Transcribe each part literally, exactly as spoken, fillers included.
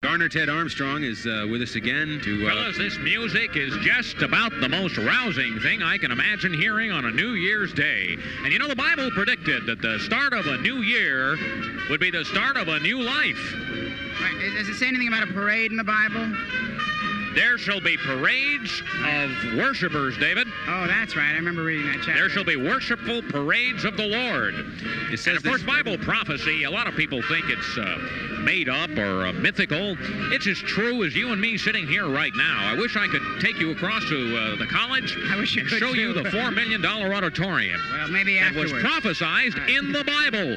Garner Ted Armstrong is uh, with us again to... Uh... Fellas, this music is just about the most rousing thing I can imagine hearing on a New Year's Day. And you know, the Bible predicted that the start of a new year would be the start of a new life. Right. Does it say anything about a parade in the Bible? There shall be parades of worshipers, David. Oh, that's right. I remember reading that chapter. There shall be worshipful parades of the Lord. It says and of course, this... Bible prophecy, a lot of people think it's uh, made up or uh, mythical. It's as true as you and me sitting here right now. I wish I could take you across to uh, the college I wish you and could show too. you the four million dollar auditorium. Well, maybe that afterwards. was prophesied Right. in the Bible.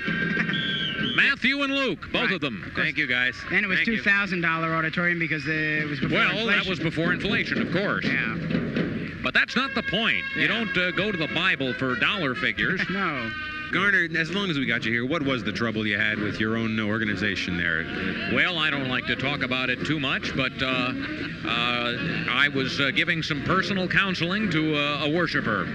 Matthew and Luke, both Right. of them. Thank you, guys. Then it was Thank you. two thousand dollar auditorium because uh, it was before Well, inflation. that was before inflation, of course. Yeah. But that's not the point. You Yeah. don't uh, go to the Bible for dollar figures. No. Garner, as long as we got you here, what was the trouble you had with your own organization there? Well, I don't like to talk about it too much, but uh, uh, I was uh, giving some personal counseling to uh, a worshiper.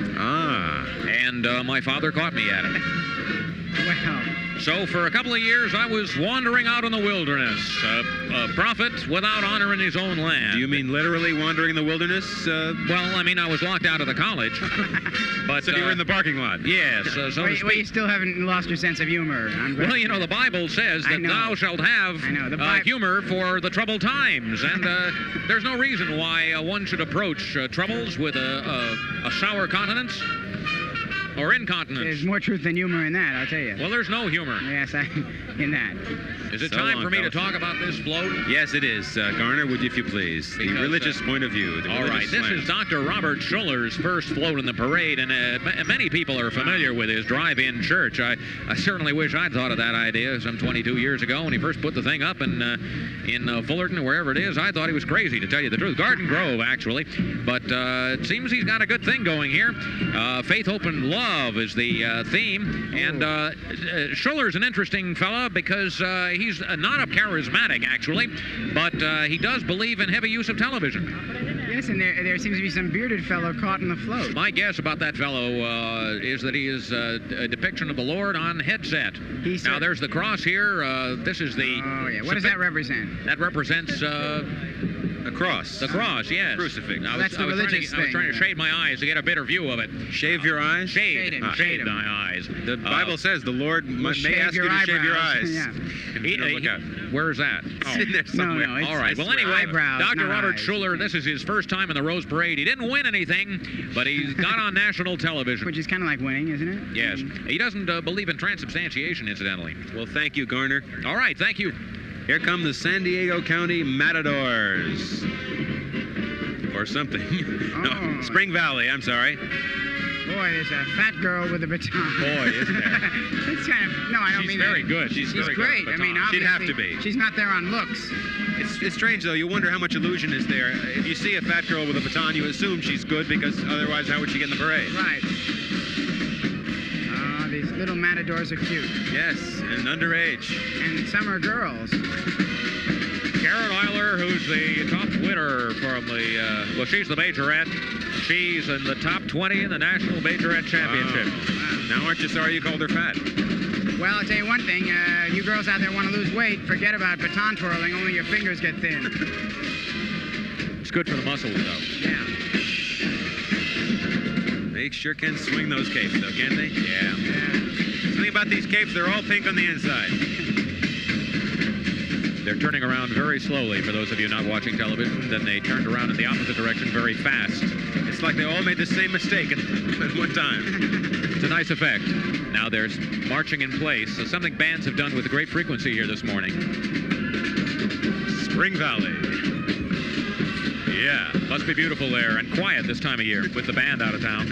Ah. And uh, my father caught me at it. Well. So for a couple of years, I was wandering out in the wilderness, uh, a prophet without honor in his own land. Do you mean literally wandering the wilderness? Uh... Well, I mean, I was locked out of the college. But so you uh, were in the parking lot? Yes, uh, so well, to you- well, you speak. still haven't lost your sense of humor. I'm Well, you know, the Bible says I that know. thou shalt have I know, the uh, Bi- humor for the troubled times. And uh, there's no reason why uh, one should approach uh, troubles with a, a, a sour countenance or incontinence. There's more truth than humor in that, I'll tell you. Well, there's no humor. Yes, I, in that. Is it So time long, for me to fellas. talk about this float? Yes, it is. Uh, Garner, would you, if you please? Because, the religious uh, point of view. The All right, religious this slant. is Doctor Robert Schuller's first float in the parade, and uh, m- many people are familiar with his drive-in church. I, I certainly wish I'd thought of that idea some twenty-two years ago when he first put the thing up in, uh, in uh, Fullerton or wherever it is. I thought he was crazy, to tell you the truth. Garden Grove, actually. But uh, it seems he's got a good thing going here. Uh, Faith, Hope, and Love is the uh, theme. And uh, uh, Schuller's an interesting fella because uh, he's uh, not a charismatic, actually, but uh, he does believe in heavy use of television. Yes, and there, there seems to be some bearded fellow caught in the float. My guess about that fellow uh, is that he is uh, a depiction of the Lord on headset. He said- Now, there's the cross here. Uh, this is the... Oh, yeah. What does that represent? That represents uh, A cross. the cross, yes. Crucifix. I was, That's the I was trying to, religious I was thing. trying to shade my eyes to get a better view of it. Shave your eyes? Shade. Shade him, Ah, shade shade him. my eyes. The Uh, Bible says the Lord m- may shave ask you your to shave your eyebrows. eyes. Yeah. he- You know, look he- out. Where's that? It's Oh. in there No, somewhere. no, it's- All right. Well, it's anyway, eyebrows, Doctor not Robert eyes. Schuller, this is his first time in the Rose Parade. He didn't win anything, but he's got on national television. Which is kind of like winning, isn't it? Yes. He doesn't uh, believe in transubstantiation, incidentally. Well, thank you, Garner. All right, thank you. Here come the San Diego County Matadors. Or something. no, Oh. Spring Valley, I'm sorry. Boy, there's a fat girl with a baton. Boy, isn't there? It's kind of, no, I don't She's mean very that. good. She's She's very good great. at I mean, baton. She'd have to obviously, be. She's not there on looks. It's, it's strange, though. You wonder how much illusion is there. If you see a fat girl with a baton, you assume she's good because otherwise how would she get in the parade? Right. Ah, these little matadors are cute. Yes, and underage. And some are girls. Karen Eiler, who's the top winner from the, uh, well, she's the majorette. She's in the top twenty in the National Majorette Championship. Wow. Now aren't you sorry you called her fat? Well, I'll tell you one thing. Uh, you girls out there want to lose weight, forget about baton twirling. Only your fingers get thin. It's good for the muscles, though. Yeah. They sure can swing those capes, though, can't they? Yeah. Yeah. Something about these capes, they're all pink on the inside. They're turning around very slowly, for those of you not watching television. Then they turned around in the opposite direction very fast. It's like they all made the same mistake at, at one time. It's a nice effect. Now there's marching in place, so something bands have done with great frequency here this morning. Spring Valley. Yeah, must be beautiful there, and quiet this time of year with the band out of town.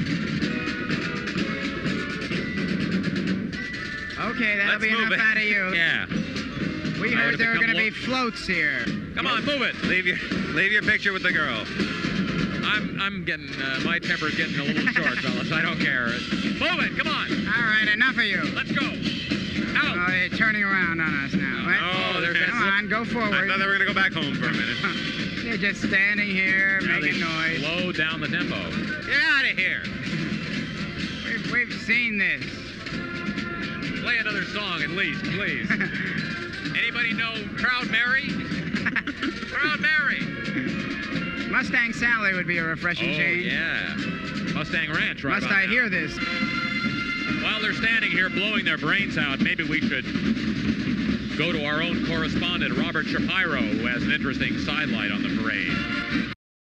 Okay, that'll Let's be move enough it. out of you. Yeah. We Now heard to there were become going to be lo- floats here. Come on, move it. Leave your, leave your picture with the girl. I'm I'm getting uh, my temper's getting a little short, fellas. I don't care. Move it. Come on. All right, enough of you. Let's go. Oh, Out. they're turning around on us now. What? Oh, there's that Come on, go I forward. thought they were going to go back home for a minute. They're just standing here, Now they making noise. slow down the tempo. Get out of here. We've, we've seen this. Play another song at least, please. Anybody know Proud Mary? Mustang Sally would be a refreshing Oh, change. yeah. Mustang Ranch, right Must about I now. hear this? While they're standing here blowing their brains out, maybe we should go to our own correspondent, Robert Shapiro, who has an interesting sidelight on the parade.